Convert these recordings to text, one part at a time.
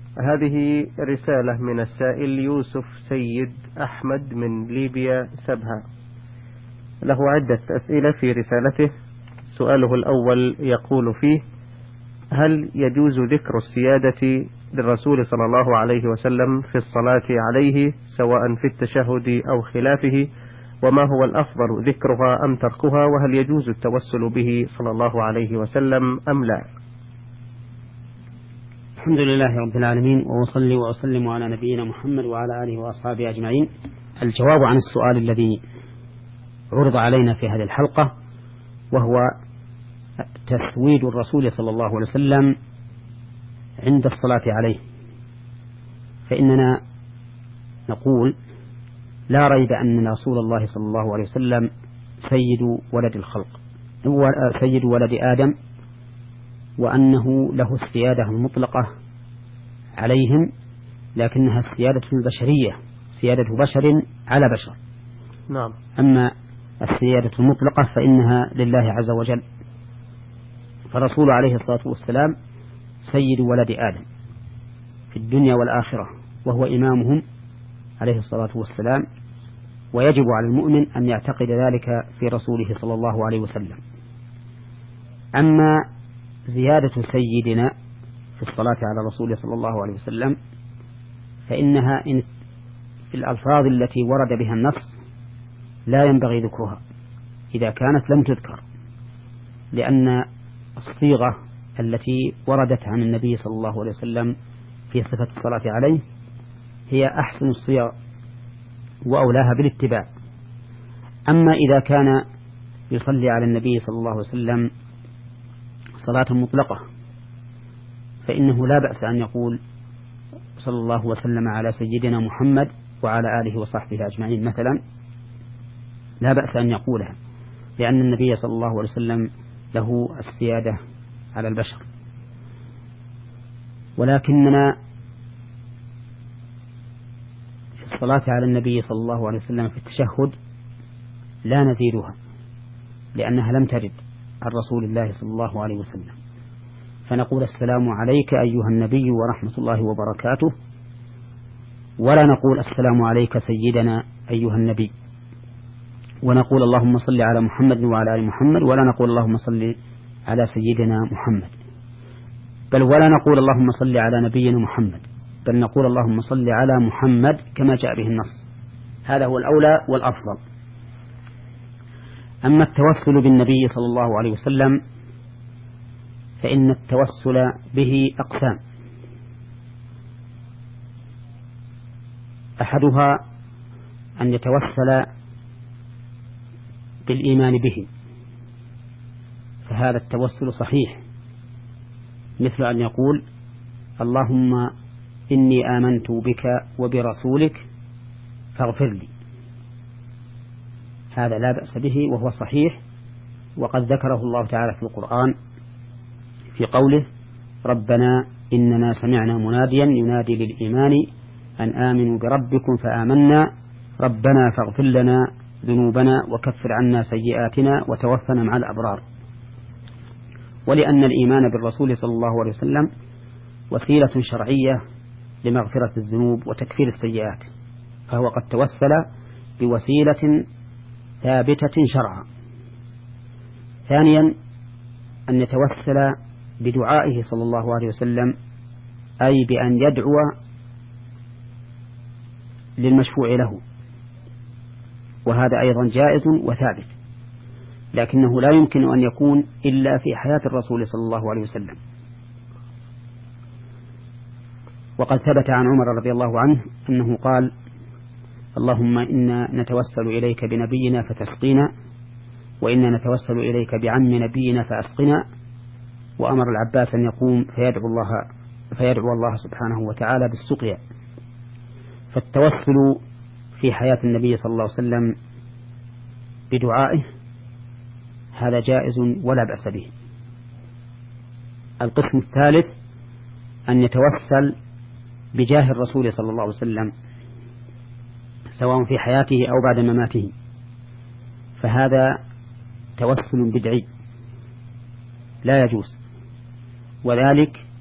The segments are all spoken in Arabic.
هذه رسالة من السائل يوسف سيد أحمد من ليبيا سبها، له عدة أسئلة في رسالته. سؤاله الأول يقول فيه: هل يجوز ذكر السيادة للرسول صلى الله عليه وسلم في الصلاة عليه سواء في التشهد أو خلافه؟ وما هو الأفضل، ذكرها أم تركها؟ وهل يجوز التوسل به صلى الله عليه وسلم أم لا؟ الحمد لله رب العالمين، وأصلي وأسلم على نبينا محمد وعلى آله وأصحابه أجمعين. الجواب عن السؤال الذي عرض علينا في هذه الحلقة، وهو تسويد الرسول صلى الله عليه وسلم عند الصلاة عليه. فإننا نقول لا ريب أن رسول الله صلى الله عليه وسلم سيد ولد الخلق، سيد ولد آدم، وأنه له السيادة المطلقة عليهم، لكنها السيادة البشرية، سيادة بشر على بشر. نعم. أما السيادة المطلقة فإنها لله عز وجل. فالرسول عليه الصلاة والسلام سيد ولد آدم في الدنيا والآخرة، وهو إمامهم عليه الصلاة والسلام، ويجب على المؤمن أن يعتقد ذلك في رسوله صلى الله عليه وسلم. أما زيادة سيدنا في الصلاة على رسوله صلى الله عليه وسلم فإنها في الألفاظ التي ورد بها النص لا ينبغي ذكرها إذا كانت لم تذكر، لأن الصيغة التي وردت عن النبي صلى الله عليه وسلم في صفة الصلاة عليه هي أحسن الصيغ وأولاها بالاتباع. أما إذا كان يصلي على النبي صلى الله عليه وسلم صلاة مطلقة فإنه لا بأس أن يقول صلى الله وسلم على سيدنا محمد وعلى آله وصحبه أجمعين مثلا، لا بأس أن يقولها، لأن النبي صلى الله عليه وسلم له السيادة على البشر. ولكننا في الصلاة على النبي صلى الله عليه وسلم في التشهد لا نزيدها، لأنها لم ترد عن رسول الله صلى الله عليه وسلم، فنقول السلام عليك أيها النبي ورحمة الله وبركاته، ولا نقول السلام عليك سيدنا أيها النبي، ونقول اللهم صل على محمد وعلى آل محمد، ولا نقول اللهم صل على سيدنا محمد، بل ولا نقول اللهم صل على نبينا محمد، بل نقول اللهم صل على محمد كما جاء به النص. هذا هو الأولى والأفضل. أما التوسل بالنبي صلى الله عليه وسلم فإن التوسل به أقسام: أحدها أن يتوسل بالإيمان به، فهذا التوسل صحيح، مثل أن يقول اللهم إني آمنت بك وبرسولك فاغفر لي، هذا لا بأس به وهو صحيح، وقد ذكره الله تعالى في القرآن في قوله ربنا إننا سمعنا مناديا ينادي للإيمان أن آمنوا بربكم فآمنا ربنا فاغفر لنا ذنوبنا وكفر عنا سيئاتنا وتوفنا مع الأبرار. ولأن الإيمان بالرسول صلى الله عليه وسلم وسيلة شرعية لمغفرة الذنوب وتكفير السيئات، فهو قد توسل بوسيلة ثابتة شرعا. ثانيا أن يتوسل بدعائه صلى الله عليه وسلم، أي بأن يدعو للمشفوع له، وهذا أيضا جائز وثابت، لكنه لا يمكن أن يكون إلا في حياة الرسول صلى الله عليه وسلم. وقد ثبت عن عمر رضي الله عنه أنه قال اللهم إنا نتوسل إليك بنبينا فتسقينا، وإنا نتوسل إليك بعم نبينا فأسقنا، وأمر العباس أن يقوم فيدعو الله سبحانه وتعالى بالسقيا. فالتوسل في حياة النبي صلى الله عليه وسلم بدعائه هذا جائز ولا بأس به. القسم الثالث أن يتوسل بجاه الرسول صلى الله عليه وسلم سواء في حياته أو بعد مماته، فهذا توسل بدعي لا يجوز، وذلك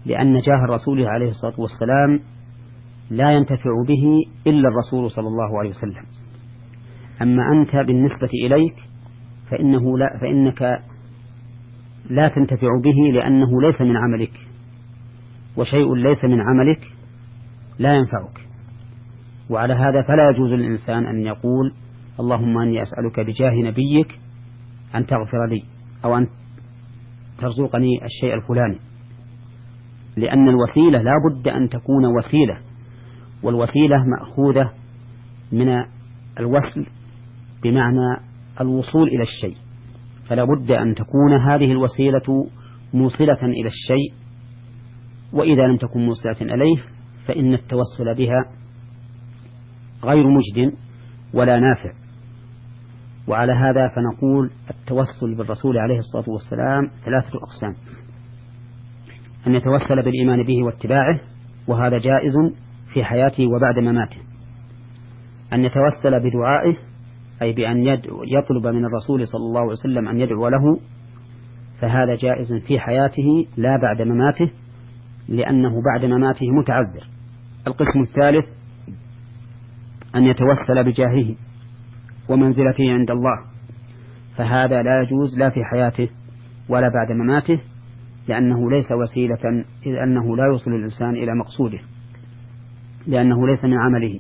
لأن جاه الرسول عليه الصلاة والسلام لا ينتفع به إلا الرسول صلى الله عليه وسلم. أما أنت بالنسبة إليك فإنك لا تنتفع به لأنه ليس من عملك، وشيء ليس من عملك لا ينفعك. وعلى هذا فلا يجوز للإنسان أن يقول اللهم أني أسألك بجاه نبيك أن تغفر لي أو أن ترزقني الشيء الفلاني، لأن الوسيلة لا بد أن تكون وسيلة، والوسيلة مأخوذة من الوصل بمعنى الوصول إلى الشيء، فلا بد أن تكون هذه الوسيلة موصلة إلى الشيء، وإذا لم تكن موصلة إليه فإن التوسل بها غير مجد ولا نافع. وعلى هذا فنقول التوسل بالرسول عليه الصلاة والسلام 3 أقسام: أن يتوسل بالإيمان به واتباعه، وهذا جائز في حياته وبعد مماته. أن يتوسل بدعائه، أي بأن يطلب من الرسول صلى الله عليه وسلم أن يدعو له، فهذا جائز في حياته لا بعد مماته، لأنه بعد مماته متعذر. القسم الثالث أن يتوسل بجاهه ومنزلته عند الله، فهذا لا يجوز لا في حياته ولا بعد مماته، لأنه ليس وسيلة، إذ أنه لا يوصل الإنسان إلى مقصوده، لأنه ليس من عمله.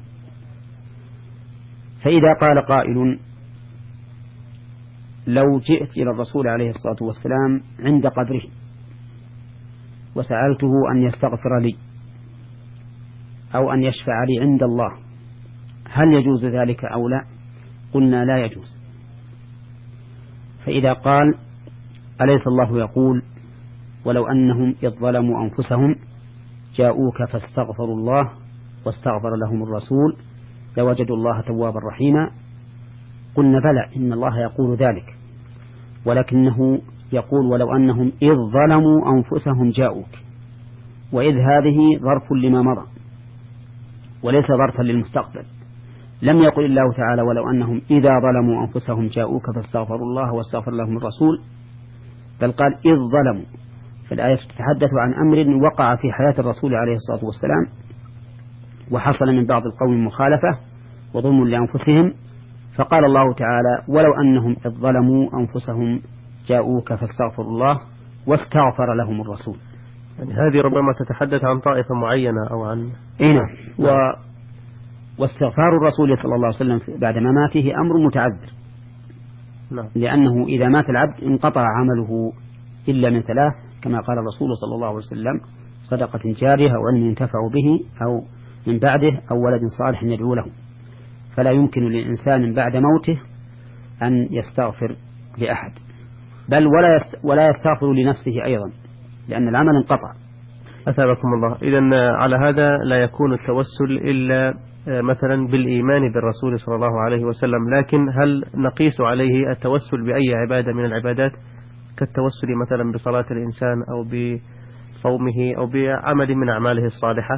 فإذا قال قائل لو جئت إلى الرسول عليه الصلاة والسلام عند قبره وسألته أن يستغفر لي أو أن يشفع لي عند الله، هل يجوز ذلك أو لا؟ قلنا لا يجوز. فإذا قال أليس الله يقول ولو أنهم إذ ظلموا أنفسهم جاءوك فاستغفروا الله واستغفر لهم الرسول لوجدوا الله توابا رحيما؟ قلنا بلى، إن الله يقول ذلك، ولكنه يقول ولو أنهم إذ ظلموا أنفسهم جاءوك، وإذ هذه ظرف لما مضى وليس ظرفا للمستقبل. لم يقل الله تعالى ولو أنهم إذا ظلموا أنفسهم جاءوك فاستغفروا الله واستغفر لهم الرسول، بل قال إذ ظلموا. فالآية تتحدث عن أمر وقع في حياة الرسول عليه الصلاة والسلام، وحصل من بعض القوم مخالفة وظلم لأنفسهم، فقال الله تعالى ولو أنهم إذ ظلموا أنفسهم جاءوك فاستغفروا الله واستغفر لهم الرسول. يعني هذه ربما تتحدث عن طائفة معينة أو عن واستغفار الرسول صلى الله عليه وسلم بعد مماته أمر متعذر، لأنه إذا مات العبد انقطع عمله إلا من 3، كما قال الرسول صلى الله عليه وسلم: صدقة جارية أو علم ينتفع به أو من بعده أو ولد صالح يدعو له. فلا يمكن للإنسان بعد موته أن يستغفر لأحد، بل ولا يستغفر لنفسه أيضا، لأن العمل انقطع. أثابكم الله. إذن على هذا لا يكون التوسل إلا مثلا بالإيمان بالرسول صلى الله عليه وسلم، لكن هل نقيس عليه التوسل بأي عبادة من العبادات، كالتوسل مثلا بصلاة الإنسان أو بصومه أو بعمل من أعماله الصالحة؟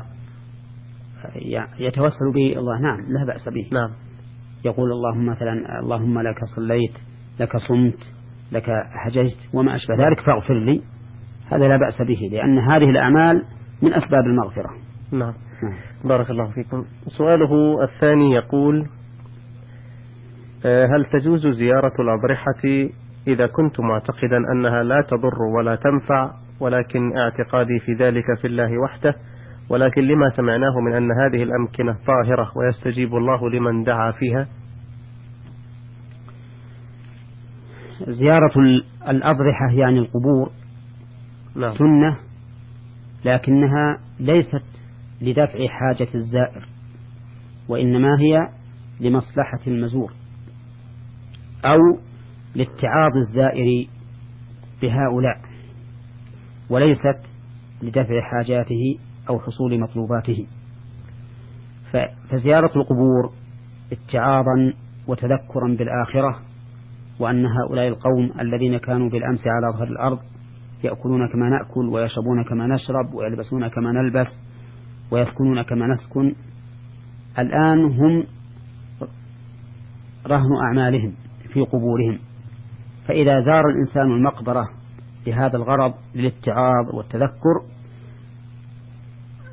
يتوسل به الله، نعم، لا بأس به. نعم. يقول اللهم مثلا اللهم لك صليت، لك صمت، لك حججت وما أشبه ذلك فاغفر لي، هذا لا بأس به، لأن هذه الأعمال من أسباب المغفرة. نعم. بارك الله فيكم. سؤاله الثاني يقول: هل تجوز زيارة الأضرحة إذا كنت معتقدا أنها لا تضر ولا تنفع، ولكن اعتقادي في ذلك في الله وحده، ولكن لما سمعناه من أن هذه الأمكنة طاهرة ويستجيب الله لمن دعا فيها؟ زيارة الأضرحة يعني القبور نعم. سنة، لكنها ليست لدفع حاجة الزائر، وإنما هي لمصلحة المزور أو لاتعاظ الزائر بهؤلاء، وليست لدفع حاجاته أو حصول مطلوباته. فزيارة القبور اتعاظا وتذكرا بالآخرة، وأن هؤلاء القوم الذين كانوا بالأمس على ظهر الأرض يأكلون كما نأكل ويشربون كما نشرب ويلبسون كما نلبس ويسكنون كما نسكن، الآن هم رهن أعمالهم في قبورهم. فإذا زار الإنسان المقبرة بهذا الغرض للاتعاظ والتذكر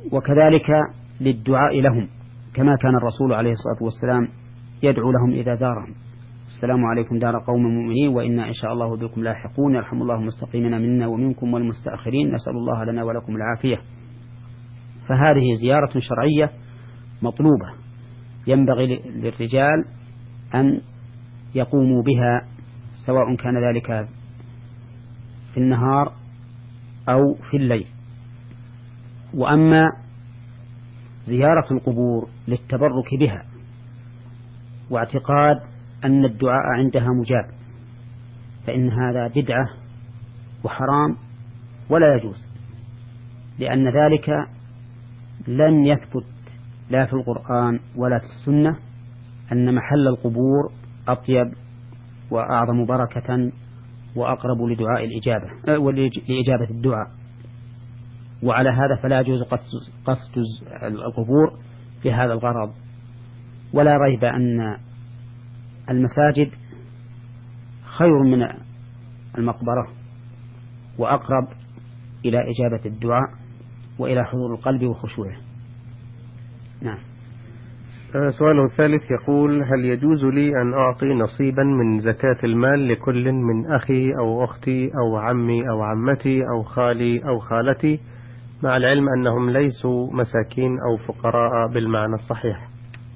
وكذلك للدعاء لهم، كما كان الرسول عليه الصلاة والسلام يدعو لهم إذا زارهم: السلام عليكم دار قوم مؤمنين وإنا إن شاء الله بكم لاحقون، يرحم الله المستقيمين منا ومنكم والمستأخرين، نسأل الله لنا ولكم العافية. فهذه زيارة شرعية مطلوبة، ينبغي للرجال أن يقوموا بها، سواء كان ذلك في النهار أو في الليل. وأما زيارة القبور للتبرك بها واعتقاد أن الدعاء عندها مجاب، فإن هذا بدعة وحرام ولا يجوز، لأن ذلك لم يثبت لا في القرآن ولا في السنة أن محل القبور أطيب وأعظم بركة وأقرب لدعاء الإجابة لإجابة الدعاء. وعلى هذا فلا يجوز قصد القبور في هذا الغرض. ولا ريب أن المساجد خير من المقبرة وأقرب إلى إجابة الدعاء وإلى حضور القلب وخشوعه. نعم. سؤاله الثالث يقول: هل يجوز لي أن أعطي نصيبا من زكاة المال لكل من أخي أو أختي أو عمي أو عمتي أو خالي أو خالتي، مع العلم أنهم ليسوا مساكين أو فقراء بالمعنى الصحيح؟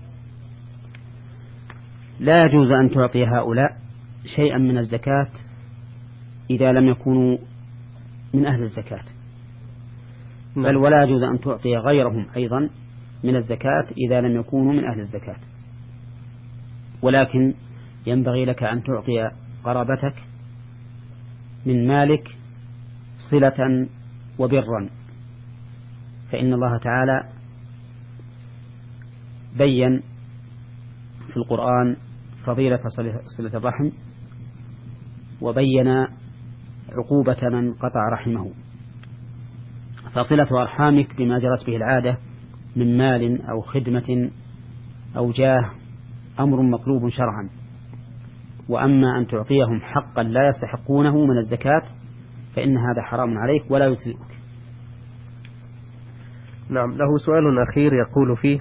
لا يجوز أن تعطي هؤلاء شيئا من الزكاة إذا لم يكونوا من أهل الزكاة، بل ولا يجوز أن تعطي غيرهم أيضا من الزكاة إذا لم يكونوا من أهل الزكاة. ولكن ينبغي لك أن تعطي قرابتك من مالك صلة وبرا، فإن الله تعالى بين في القرآن فضيلة صلة الرحم، وبين عقوبة من قطع رحمه. فصلة أرحامك بما جرت به العادة من مال أو خدمة أو جاه أمر مطلوب شرعا. وأما أن تعطيهم حقا لا يستحقونه من الزكاة فإن هذا حرام عليك ولا يجزئك. نعم. له سؤال أخير يقول فيه: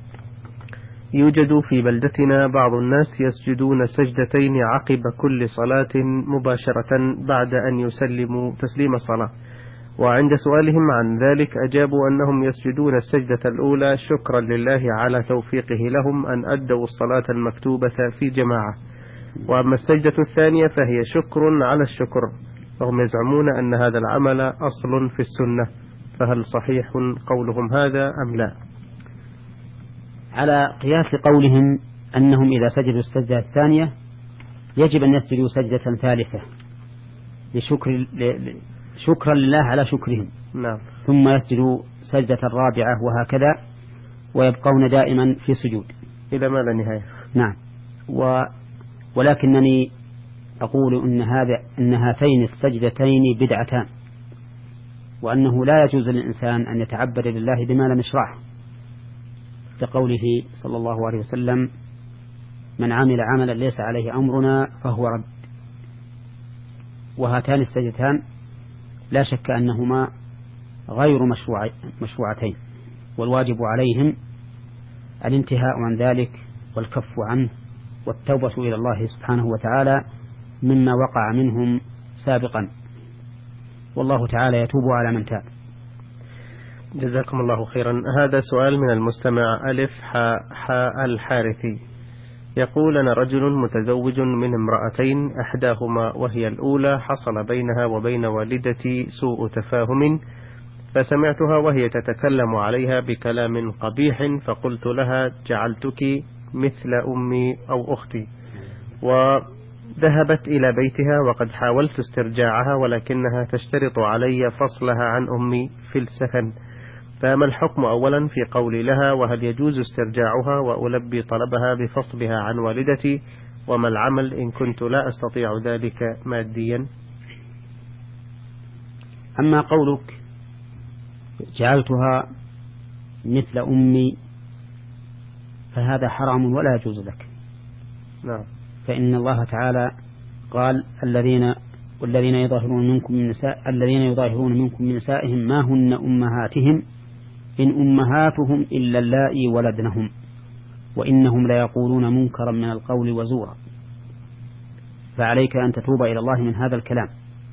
يوجد في بلدتنا بعض الناس يسجدون سجدتين عقب كل صلاة مباشرة بعد أن يسلموا تسليم صلاة، وعند سؤالهم عن ذلك أجابوا أنهم يسجدون السجدة الأولى شكرا لله على توفيقه لهم أن أدوا الصلاة المكتوبة في جماعة، وأما السجدة الثانية فهي شكر على الشكر، وهم يزعمون أن هذا العمل أصل في السنة، فهل صحيح قولهم هذا أم لا؟ على قياس قولهم أنهم إذا سجدوا السجدة الثانية يجب أن يسجدوا سجدة ثالثة شكرا لله على شكرهم. نعم. ثم يسجدوا سجدة الرابعة وهكذا، ويبقون دائما في سجود إلى ما لا نهاية. نعم. ولكنني أقول إن هاتين السجدتين بدعتان، وأنه لا يجوز للإنسان أن يتعبد لله بما لم يشرعه، لقوله صلى الله عليه وسلم: من عمل عملا ليس عليه أمرنا فهو رد. وهاتان السجدتان لا شك أنهما غير مشروعتين، والواجب عليهم الانتهاء عن ذلك والكف عنه والتوبة إلى الله سبحانه وتعالى مما وقع منهم سابقا، والله تعالى يتوب على من تاب. جزاكم الله خيرا. هذا سؤال من المستمع ألف حاء الحارثي، يقول: أنا رجل متزوج من امرأتين، إحداهما وهي الأولى حصل بينها وبين والدتي سوء تفاهم، فسمعتها وهي تتكلم عليها بكلام قبيح، فقلت لها: جعلتك مثل أمي أو أختي، وذهبت إلى بيتها، وقد حاولت استرجاعها ولكنها تشترط علي فصلها عن أمي في السكن، فما الحكم أولا في قولي لها، وهل يجوز استرجاعها وألبي طلبها بفصلها عن والدتي، وما العمل إن كنت لا أستطيع ذلك ماديا؟ أما قولك جعلتها مثل أمي فهذا حرام ولا يجوز لك. نعم. فإن الله تعالى قال: والذين يظاهرون منكم من نسائهم ما هن أمهاتهم إن أمهاتهم إلا اللائي ولدنهم وإنهم ليقولون منكرا من القول وزورا. فعليك أن تتوب إلى الله من هذا الكلام.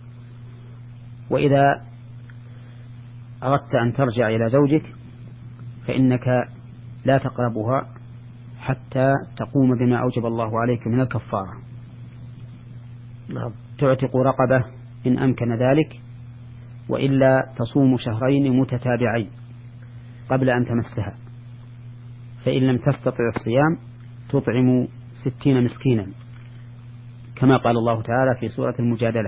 وإذا أردت أن ترجع إلى زوجك فإنك لا تقربها حتى تقوم بما أوجب الله عليك من الكفارة. تعتق رقبة إن أمكن ذلك، وإلا تصوم شهرين متتابعين قبل أن تمسها، فإن لم تستطع الصيام تطعم 60 مسكينا كما قال الله تعالى في سورة المجادلة.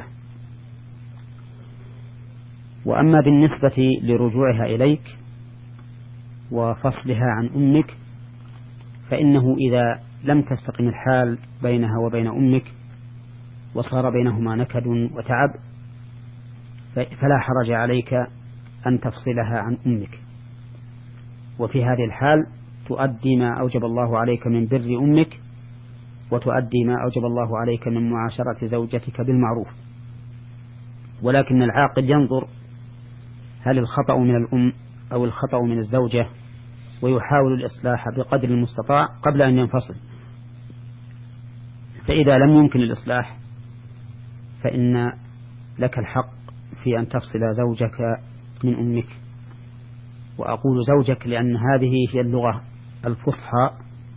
وأما بالنسبة لرجوعها إليك وفصلها عن أمك فإنه إذا لم تستقم الحال بينها وبين أمك وصار بينهما نكد وتعب فلا حرج عليك أن تفصلها عن أمك، وفي هذه الحال تؤدي ما أوجب الله عليك من بر أمك وتؤدي ما أوجب الله عليك من معاشرة زوجتك بالمعروف. ولكن العاقل ينظر هل الخطأ من الأم أو الخطأ من الزوجة ويحاول الإصلاح بقدر المستطاع قبل أن ينفصل. فإذا لم يمكن الإصلاح فإن لك الحق في أن تفصل زوجك من أمك. وأقول زوجك لأن هذه هي اللغة الفصحى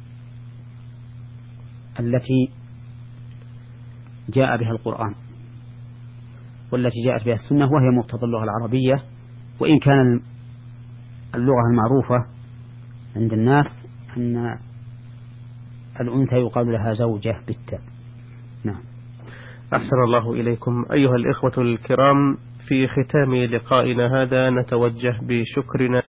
التي جاء بها القرآن والتي جاءت بها السنة، وهي مقتضى اللغة العربية، وإن كان اللغة المعروفة عند الناس أن الأنثى يقال لها زوجة بالتاء. نعم. أحسن الله إليكم أيها الإخوة الكرام. في ختام لقائنا هذا نتوجه بشكرنا